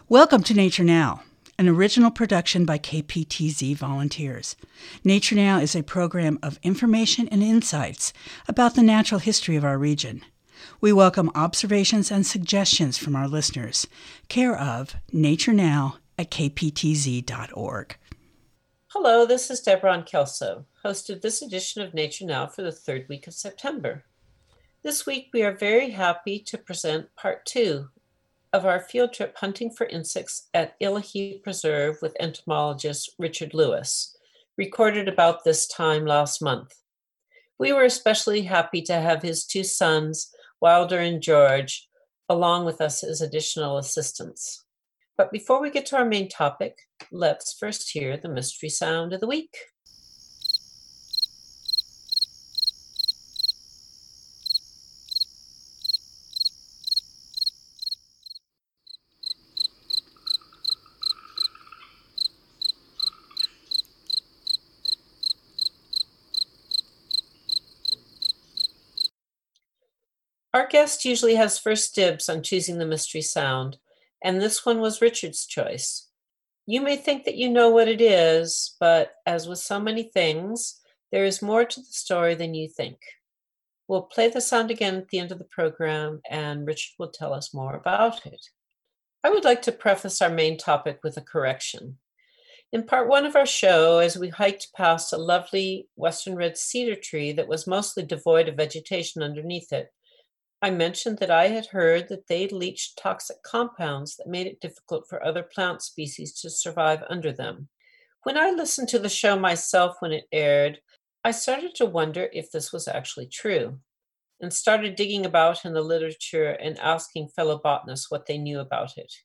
Welcome to Nature Now, an original production by KPTZ volunteers. Nature Now is a program of information and insights about the natural history of our region. We welcome observations and suggestions from our listeners. Care of Nature Now at kptz.org. Hello, this is Deborah Kelso, host of this edition of Nature Now for the third week of September. This week, we are very happy to present part 2 of our field trip hunting for insects at Illahee Preserve with entomologist Richard Lewis, recorded about this time last month. We were especially happy to have his 2 sons, Wilder and George, along with us as additional assistants. But before we get to our main topic, let's first hear the mystery sound of the week. Our guest usually has first dibs on choosing the mystery sound, and this one was Richard's choice. You may think that you know what it is, but as with so many things, there is more to the story than you think. We'll play the sound again at the end of the program, and Richard will tell us more about it. I would like to preface our main topic with a correction. In part 1 of our show, as we hiked past a lovely western red cedar tree that was mostly devoid of vegetation underneath it, I mentioned that I had heard that they leached toxic compounds that made it difficult for other plant species to survive under them. When I listened to the show myself when it aired, I started to wonder if this was actually true, and started digging about in the literature and asking fellow botanists what they knew about it.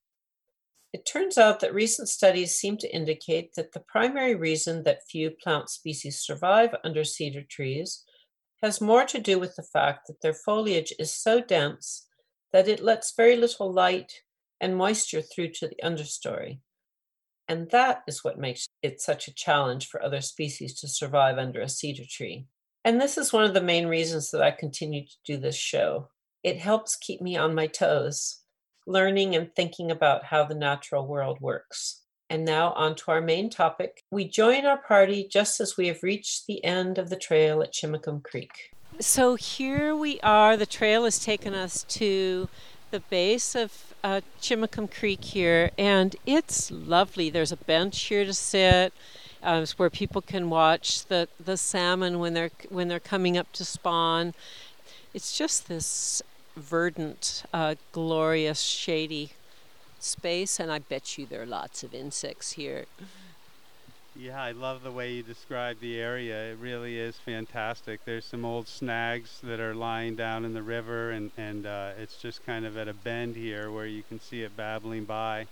It turns out that recent studies seem to indicate that the primary reason that few plant species survive under cedar trees has more to do with the fact that their foliage is so dense that it lets very little light and moisture through to the understory. And that is what makes it such a challenge for other species to survive under a cedar tree. And this is one of the main reasons that I continue to do this show. It helps keep me on my toes, learning and thinking about how the natural world works. And now on to our main topic. We join our party just as we have reached the end of the trail at Chimacum Creek. So here we are. The trail has taken us to the base of Chimacum Creek here, and it's lovely. There's a bench here to sit, where people can watch the salmon when they're coming up to spawn. It's just this verdant, glorious, shady space, and I bet you there are lots of insects here. Yeah, I love the way you describe the area. It really is fantastic. There's some old snags that are lying down in the river, and it's just kind of at a bend here where you can see it babbling by.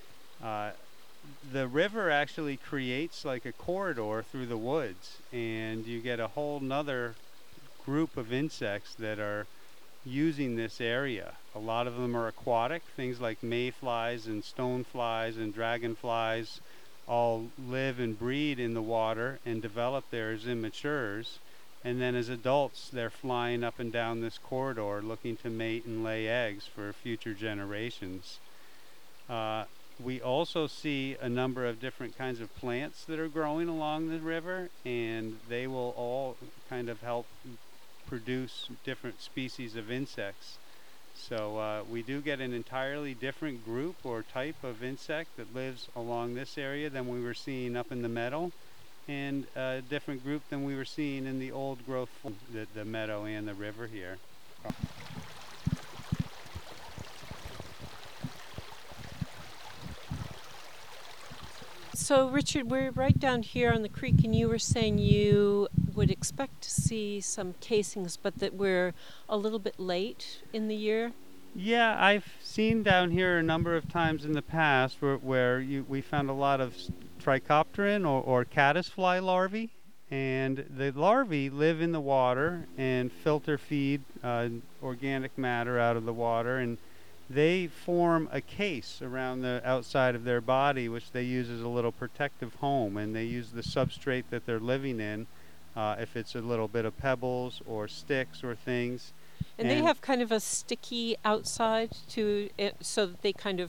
The river actually creates like a corridor through the woods, and you get a whole nother group of insects that are using this area. A lot of them are aquatic, things like mayflies and stoneflies and dragonflies all live and breed in the water and develop there as immatures, and then as adults they're flying up and down this corridor looking to mate and lay eggs for future generations. We also see a number of different kinds of plants that are growing along the river, and they will all kind of help produce different species of insects. So we do get an entirely different group or type of insect that lives along this area than we were seeing up in the meadow, and a different group than we were seeing in the old growth, the meadow and the river here. So Richard, we're right down here on the creek, and you were saying you would expect to see some casings, but that we're a little bit late in the year. Yeah, I've seen down here a number of times in the past where we found a lot of trichopteran or caddisfly larvae, and the larvae live in the water and filter feed organic matter out of the water, and they form a case around the outside of their body, which they use as a little protective home, and they use the substrate that they're living in, if it's a little bit of pebbles or sticks or things. And they have kind of a sticky outside to it, so that they kind of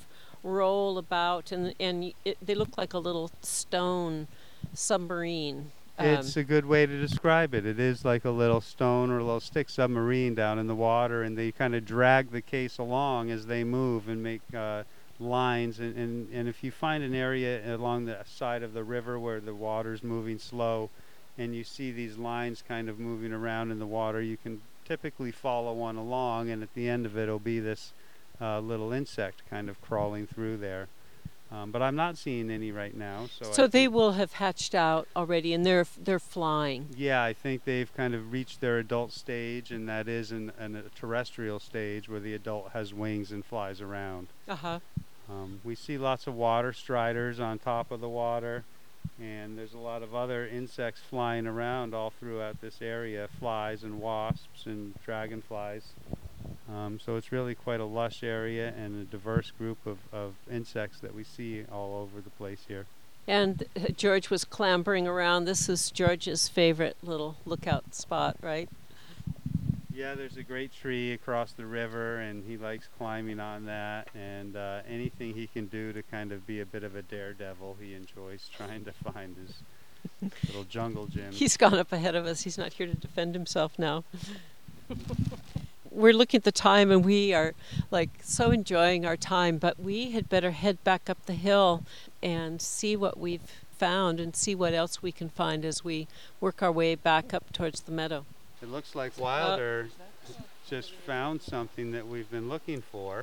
roll about, and they look like a little stone submarine. It's a good way to describe it. It is like a little stone or a little stick submarine down in the water, and they kind of drag the case along as they move and make lines. And if you find an area along the side of the river where the water's moving slow and you see these lines kind of moving around in the water, you can typically follow one along, and at the end of it will be this little insect kind of crawling through there. But I'm not seeing any right now. So they will have hatched out already, and they're flying. Yeah, I think they've kind of reached their adult stage, and that is in a terrestrial stage where the adult has wings and flies around. Uh-huh. We see lots of water striders on top of the water, and there's a lot of other insects flying around all throughout this area, flies and wasps and dragonflies. So it's really quite a lush area and a diverse group of insects that we see all over the place here. And George was clambering around. This is George's favorite little lookout spot, right? Yeah, there's a great tree across the river, and he likes climbing on that, and anything he can do to kind of be a bit of a daredevil, he enjoys trying to find his little jungle gym. He's gone up ahead of us. He's not here to defend himself now. We're looking at the time, and we are like so enjoying our time, but we had better head back up the hill and see what we've found and see what else we can find as we work our way back up towards the meadow. It looks like Wilder just found something that we've been looking for.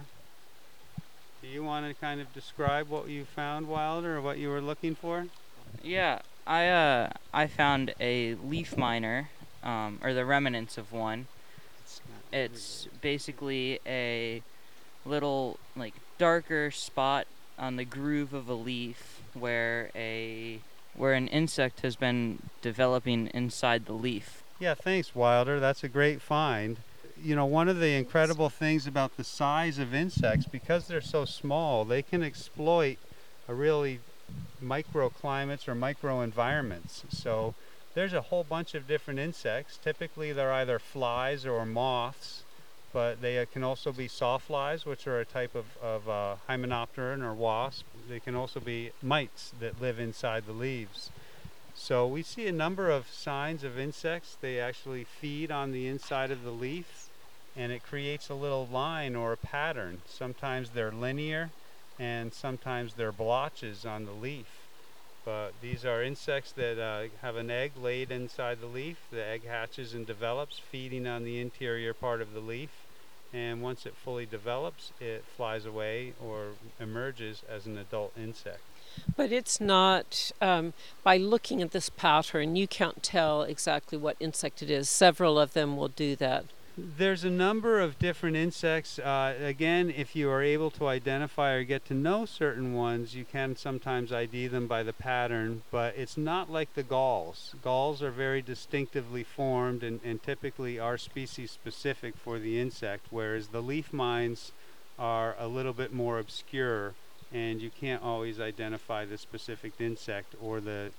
Do you want to kind of describe what you found, Wilder, or what you were looking for? Yeah, I found a leaf miner, or the remnants of one. It's basically a little like darker spot on the groove of a leaf where an insect has been developing inside the leaf. Yeah, thanks, Wilder. That's a great find. You know, one of the incredible things about the size of insects, because they're so small, they can exploit a really microclimates or microenvironments. So there's a whole bunch of different insects. Typically they're either flies or moths, but they can also be sawflies, which are a type of hymenopteran or wasp. They can also be mites that live inside the leaves. So we see a number of signs of insects. They actually feed on the inside of the leaf, and it creates a little line or a pattern. Sometimes they're linear, and sometimes they're blotches on the leaf. But these are insects that have an egg laid inside the leaf. The egg hatches and develops, feeding on the interior part of the leaf. And once it fully develops, it flies away or emerges as an adult insect. But it's not, by looking at this pattern, you can't tell exactly what insect it is. Several of them will do that. There's a number of different insects. Again, if you are able to identify or get to know certain ones, you can sometimes ID them by the pattern, but it's not like the galls. Galls are very distinctively formed and typically are species specific for the insect, whereas the leaf mines are a little bit more obscure, and you can't always identify the specific insect or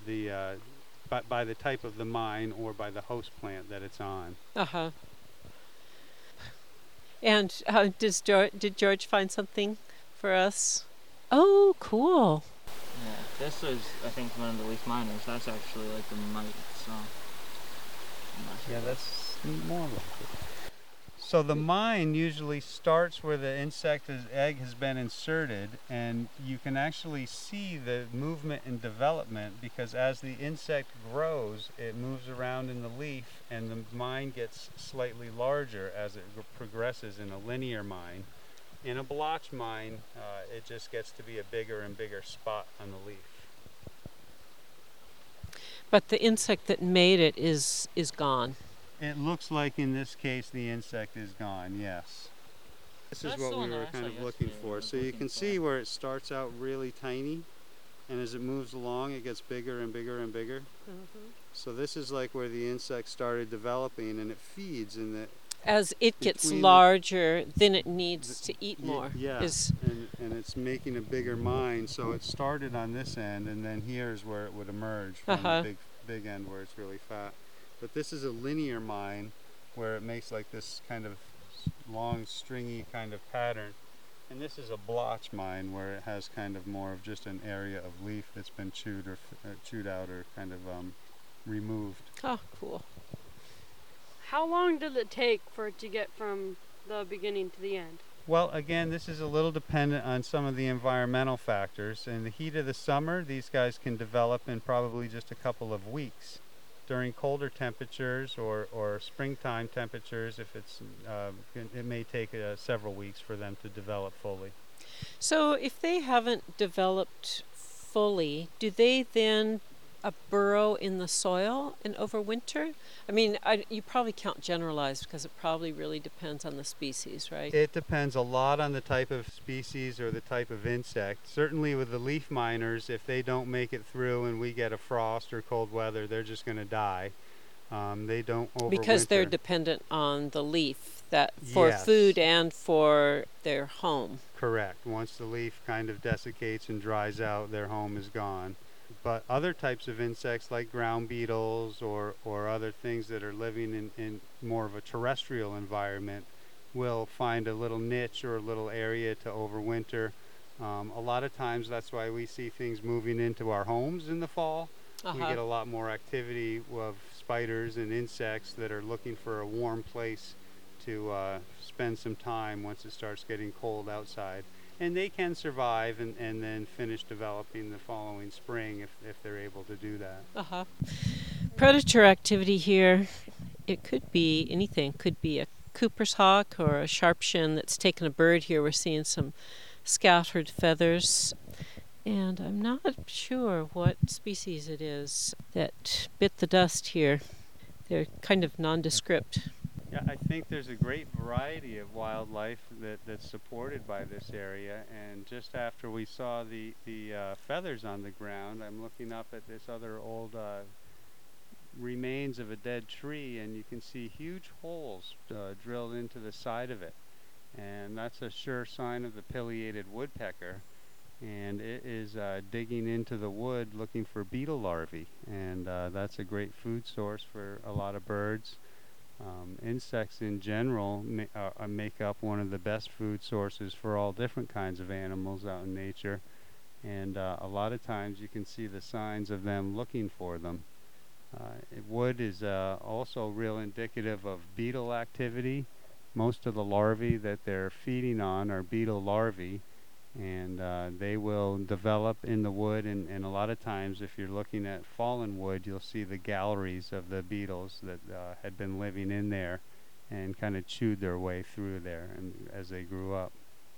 by the type of the mine or by the host plant that it's on. Uh-huh. And did George find something for us? Oh, cool. Yeah, this was, I think, one of the leaf miners. That's actually like the mite, so I'm not sure. Yeah, that's more like it. So the mine usually starts where the insect's egg has been inserted, and you can actually see the movement and development, because as the insect grows, it moves around in the leaf, and the mine gets slightly larger as it progresses in a linear mine. In a blotch mine, it just gets to be a bigger and bigger spot on the leaf. But the insect that made it is gone. It looks like in this case the insect is gone, yes. This is what we were kind of looking for. So you can see where it starts out really tiny, and as it moves along it gets bigger and bigger and bigger. Mm-hmm. So this is like where the insect started developing, and it feeds in the... As it gets larger, then it needs to eat more. Yeah, and it's making a bigger mine, so it started on this end, and then here's where it would emerge from the big end where it's really fat. But this is a linear mine where it makes like this kind of long, stringy kind of pattern. And this is a blotch mine where it has kind of more of just an area of leaf that's been chewed or chewed out or kind of removed. Oh, cool. How long does it take for it to get from the beginning to the end? Well, again, this is a little dependent on some of the environmental factors. In the heat of the summer, these guys can develop in probably just a couple of weeks. During colder temperatures or springtime temperatures, if it's it may take several weeks for them to develop fully. So if they haven't developed fully, do they then burrow in the soil and overwinter? I mean, you probably can't generalize because it probably really depends on the species, right? It depends a lot on the type of species or the type of insect. Certainly with the leaf miners, if they don't make it through and we get a frost or cold weather, they're just going to die. They don't overwinter. Because they're dependent on the leaf that for Yes. food and for their home. Correct. Once the leaf kind of desiccates and dries out, their home is gone. But other types of insects like ground beetles or other things that are living in more of a terrestrial environment will find a little niche or a little area to overwinter. A lot of times that's why we see things moving into our homes in the fall. We get a lot more activity of spiders and insects that are looking for a warm place to spend some time once it starts getting cold outside. And they can survive and then finish developing the following spring if they're able to do that. Predator activity here, it could be anything. Could be a Cooper's hawk or a sharpshin that's taken a bird here. We're seeing some scattered feathers. And I'm not sure what species it is that bit the dust here. They're kind of nondescript. Yeah, I think there's a great variety of wildlife that's supported by this area, and just after we saw the feathers on the ground, I'm looking up at this other old remains of a dead tree, and you can see huge holes drilled into the side of it, and that's a sure sign of the pileated woodpecker, and it is digging into the wood looking for beetle larvae, and that's a great food source for a lot of birds. Insects in general make up one of the best food sources for all different kinds of animals out in nature, and a lot of times you can see the signs of them looking for them. Wood is also real indicative of beetle activity. Most of the larvae that they're feeding on are beetle larvae, and they will develop in the wood, and a lot of times if you're looking at fallen wood, you'll see the galleries of the beetles that had been living in there and kind of chewed their way through there and as they grew up.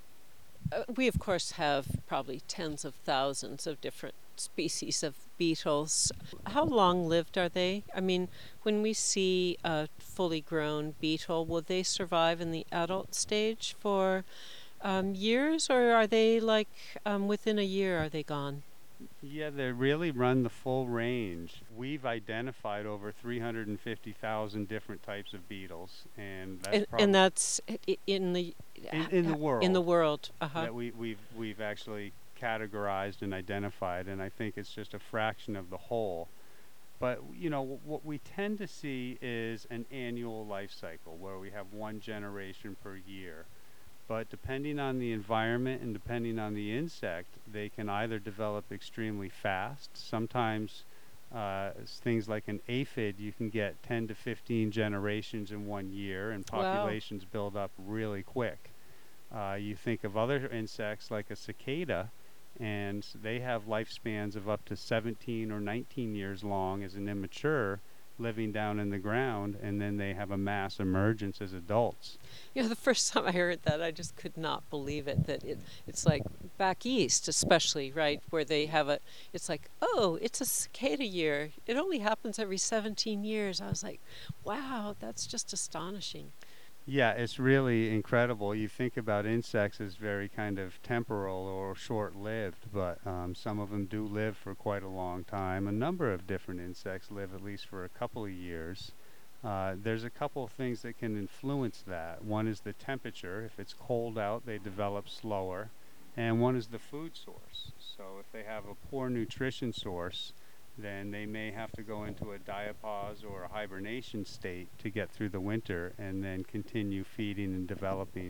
We of course have probably tens of thousands of different species of beetles. How long-lived are they? I mean, when we see a fully grown beetle, will they survive in the adult stage for years, or are they like within a year are they gone? Yeah, they really run the full range. We've identified over 350,000 different types of beetles, and that's in the world. In the world, that we've actually categorized and identified, and I think it's just a fraction of the whole. But you know, what we tend to see is an annual life cycle where we have one generation per year. But depending on the environment and depending on the insect, they can either develop extremely fast. Sometimes things like an aphid, you can get 10 to 15 generations in 1 year, and populations build up really quick. You think of other insects like a cicada, and they have lifespans of up to 17 or 19 years long as an immature, living down in the ground, and then they have a mass emergence as adults. You know, the first time I heard that, I just could not believe it, that it's like back east especially, right, where they have it's like, oh, it's a cicada year. It only happens every 17 years. I was like, wow, that's just astonishing. Yeah, it's really incredible. You think about insects as very kind of temporal or short-lived, but some of them do live for quite a long time. A number of different insects live at least for a couple of years. There's a couple of things that can influence that. One is the temperature. If it's cold out, they develop slower. And one is the food source. So if they have a poor nutrition source, then they may have to go into a diapause or a hibernation state to get through the winter and then continue feeding and developing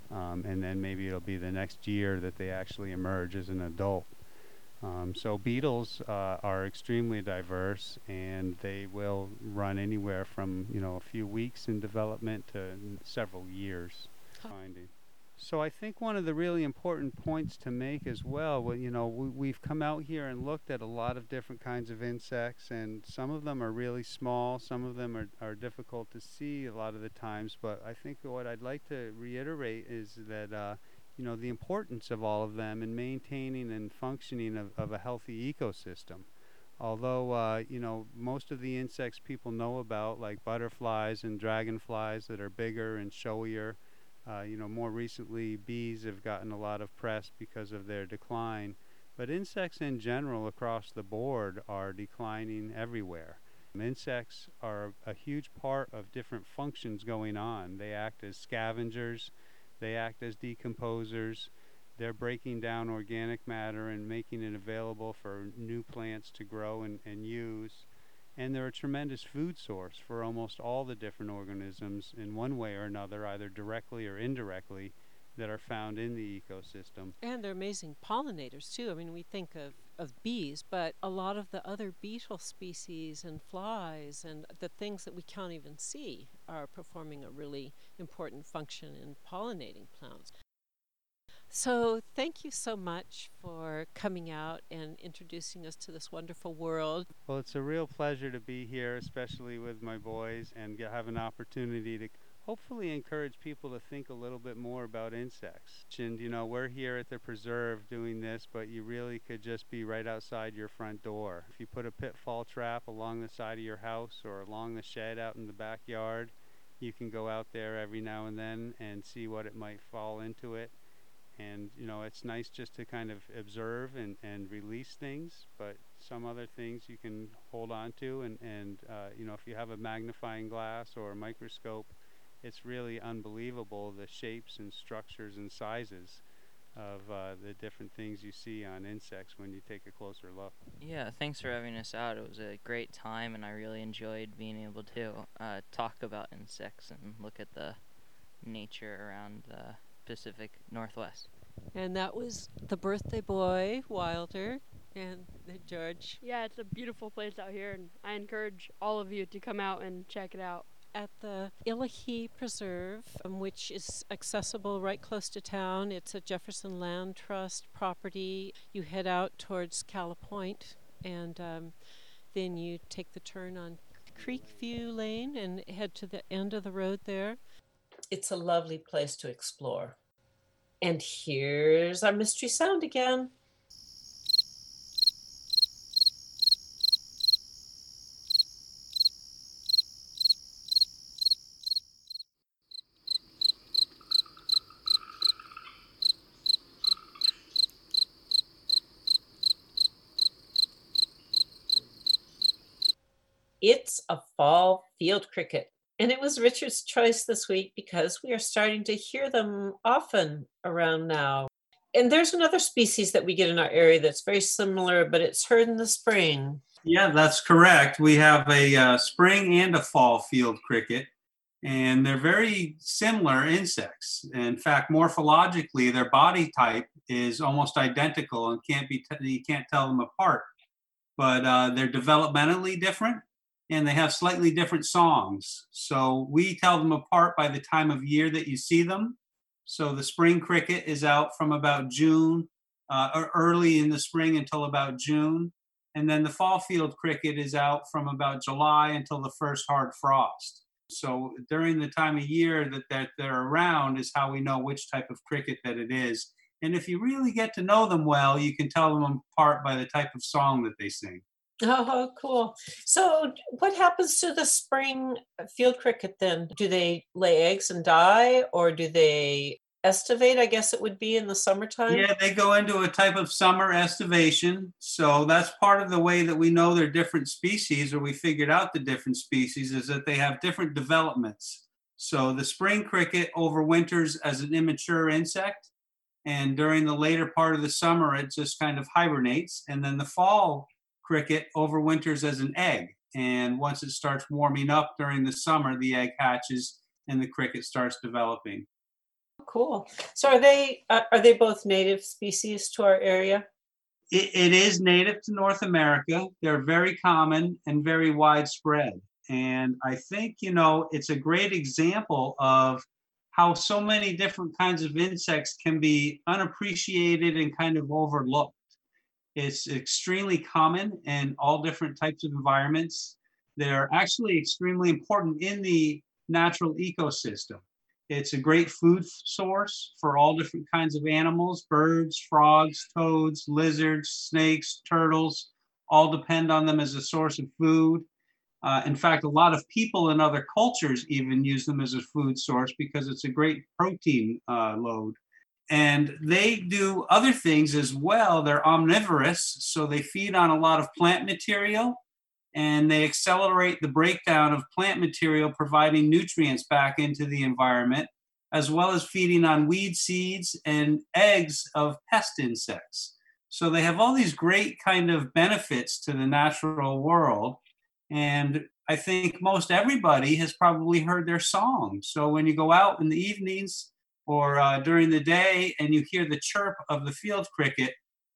and then maybe it'll be the next year that they actually emerge as an adult. So beetles are extremely diverse, and they will run anywhere from a few weeks in development to several years finding. So I think one of the really important points to make as well, we've come out here and looked at a lot of different kinds of insects, and some of them are really small, some of them are difficult to see a lot of the times, but I think what I'd like to reiterate is that the importance of all of them in maintaining and functioning of a healthy ecosystem. Although, most of the insects people know about, like butterflies and dragonflies that are bigger and showier, more recently bees have gotten a lot of press because of their decline. But insects in general across the board are declining everywhere. Insects are a huge part of different functions going on. They act as scavengers, they act as decomposers, they're breaking down organic matter and making it available for new plants to grow and use. And they're a tremendous food source for almost all the different organisms in one way or another, either directly or indirectly, that are found in the ecosystem. And they're amazing pollinators, too. I mean, we think of bees, but a lot of the other beetle species and flies and the things that we can't even see are performing a really important function in pollinating plants. So thank you so much for coming out and introducing us to this wonderful world. Well, it's a real pleasure to be here, especially with my boys, and have an opportunity to hopefully encourage people to think a little bit more about insects. And we're here at the preserve doing this, but you really could just be right outside your front door. If you put a pitfall trap along the side of your house or along the shed out in the backyard, you can go out there every now and then and see what it might fall into it. And it's nice just to kind of observe and release things, but some other things you can hold on to, and if you have a magnifying glass or a microscope, it's really unbelievable the shapes and structures and sizes of the different things you see on insects when you take a closer look. Yeah, thanks for having us out. It was a great time, and I really enjoyed being able to talk about insects and look at the nature around the Pacific Northwest. And that was the birthday boy, Wilder, and George. Yeah, it's a beautiful place out here, and I encourage all of you to come out and check it out. At the Illahee Preserve, which is accessible right close to town. It's a Jefferson Land Trust property. You head out towards Calla Point, and then you take the turn on Creekview Lane and head to the end of the road there. It's a lovely place to explore. And here's our mystery sound again. It's a fall field cricket. And it was Richard's choice this week because we are starting to hear them often around now. And there's another species that we get in our area that's very similar, but it's heard in the spring. Yeah, that's correct. We have a spring and a fall field cricket, and they're very similar insects. In fact, morphologically, their body type is almost identical and you can't tell them apart. But they're developmentally different, and they have slightly different songs. So we tell them apart by the time of year that you see them. So the spring cricket is out from about June, or early in the spring until about June. And then the fall field cricket is out from about July until the first hard frost. So during the time of year that they're around is how we know which type of cricket that it is. And if you really get to know them well, you can tell them apart by the type of song that they sing. Oh, cool. So what happens to the spring field cricket then? Do they lay eggs and die, or do they estivate, I guess it would be in the summertime? Yeah, they go into a type of summer estivation. So that's part of the way that we know they're different species, or we figured out the different species, is that they have different developments. So the spring cricket overwinters as an immature insect, and during the later part of the summer, it just kind of hibernates. And then the fall cricket overwinters as an egg. And once it starts warming up during the summer, the egg hatches and the cricket starts developing. cool. So are they both native species to our area? It is native to North America. They're very common and very widespread. And I think, it's a great example of how so many different kinds of insects can be unappreciated and kind of overlooked. It's extremely common in all different types of environments. They're actually extremely important in the natural ecosystem. It's a great food source for all different kinds of animals: birds, frogs, toads, lizards, snakes, turtles, all depend on them as a source of food. In fact, a lot of people in other cultures even use them as a food source because it's a great protein load. And they do other things as well. They're omnivorous, so they feed on a lot of plant material, and they accelerate the breakdown of plant material, providing nutrients back into the environment, as well as feeding on weed seeds and eggs of pest insects. So they have all these great kind of benefits to the natural world. And I think most everybody has probably heard their song. So when you go out in the evenings or during the day and you hear the chirp of the field cricket,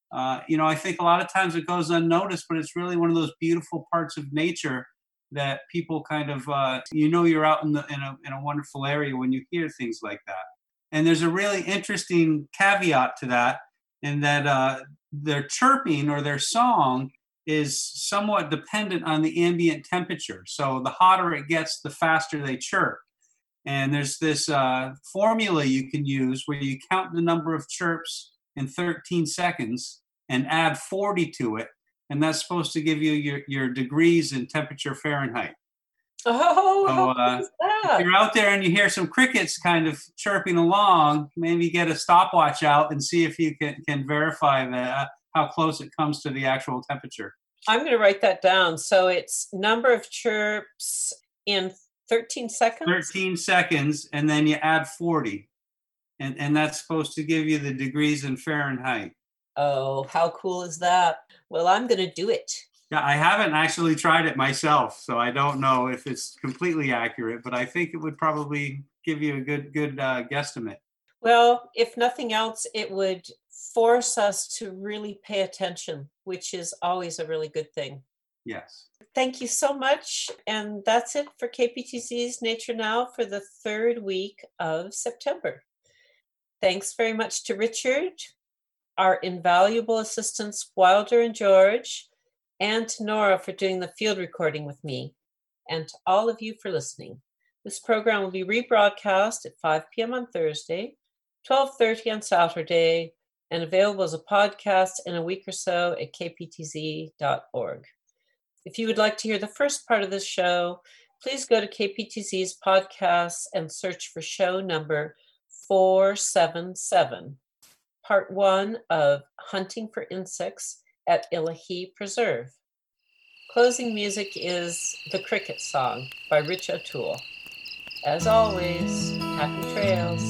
I think a lot of times it goes unnoticed, but it's really one of those beautiful parts of nature that people kind of, you're out in a wonderful area when you hear things like that. And there's a really interesting caveat to that, in that their chirping or their song is somewhat dependent on the ambient temperature. So the hotter it gets, the faster they chirp. And there's this formula you can use where you count the number of chirps in 13 seconds and add 40 to it. And that's supposed to give you your degrees in temperature Fahrenheit. Oh, so, how cool is that? If you're out there and you hear some crickets kind of chirping along, maybe get a stopwatch out and see if you can verify that, how close it comes to the actual temperature. I'm going to write that down. So it's number of chirps in 13 seconds? 13 seconds, and then you add 40. And that's supposed to give you the degrees in Fahrenheit. Oh, how cool is that? Well, I'm going to do it. Yeah, I haven't actually tried it myself, so I don't know if it's completely accurate, but I think it would probably give you a good guesstimate. Well, if nothing else, it would force us to really pay attention, which is always a really good thing. Yes. Thank you so much. And that's it for KPTZ's Nature Now for the third week of September. Thanks very much to Richard, our invaluable assistants, Wilder and George, and to Nora for doing the field recording with me, and to all of you for listening. This program will be rebroadcast at 5 p.m. on Thursday, 12:30 on Saturday, and available as a podcast in a week or so at kptz.org. If you would like to hear the first part of this show, please go to KPTZ's podcasts and search for show number 477, part 1 of Hunting for Insects at Illahee Preserve. Closing music is The Cricket Song by Rich O'Toole. As always, happy trails.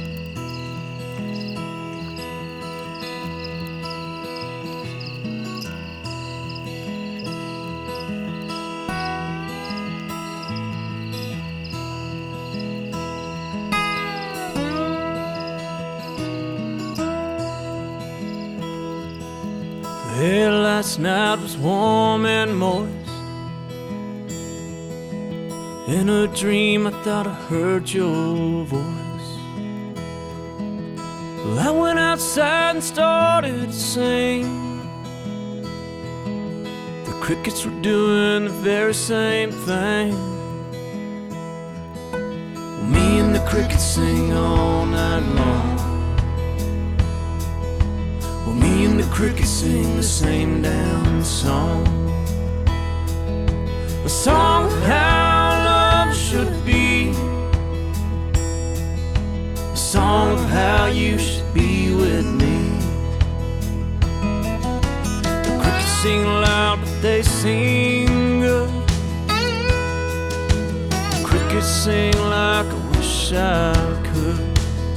Well, last night was warm and moist. In a dream I thought I heard your voice. Well, I went outside and started to sing. The crickets were doing the very same thing. Well, me and the crickets sing all night long. Well, me and the crickets sing the same damn song. A song of how love should be. A song of how you should be with me. The crickets sing loud, but they sing good. The crickets sing like I wish I could.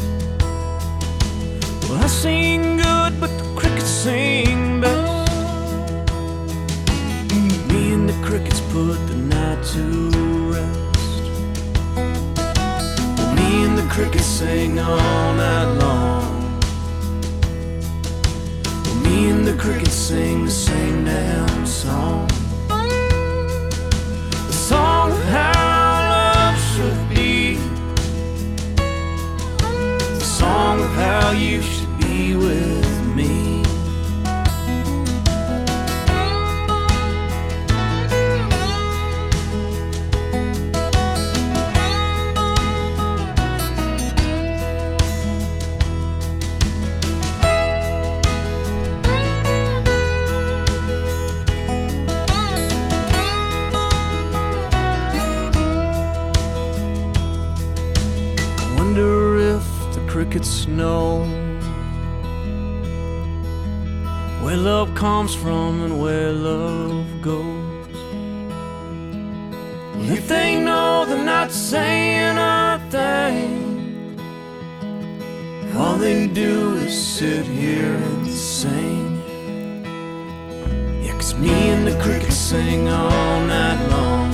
Well, I sing good, but the crickets sing best. Me and the crickets put the night to rest. Well, me and the crickets sing all night long. Well, me and the crickets sing the same damn song. The song of how love should be, the song of how you should be with me. Crickets know where love comes from and where love goes. Well, if they know they're not saying a thing, all they do is sit here and sing. Yeah, 'cause me and the crickets sing all night long.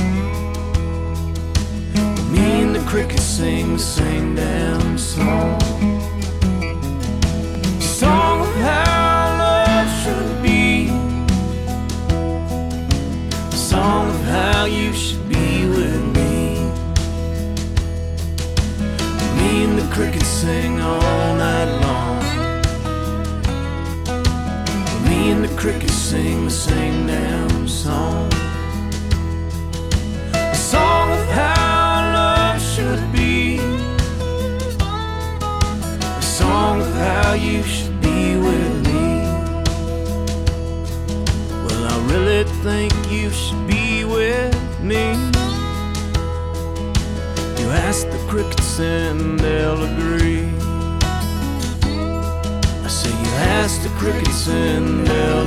Me and the crickets sing the same damn song. Song of how love should be, song of how you should be with me. Me and the crickets sing all night long. Me and the crickets sing the same damn song. The song of how should be, a song of how you should be with me. Well, I really think you should be with me. You ask the crickets and they'll agree. I say you ask the crickets and they'll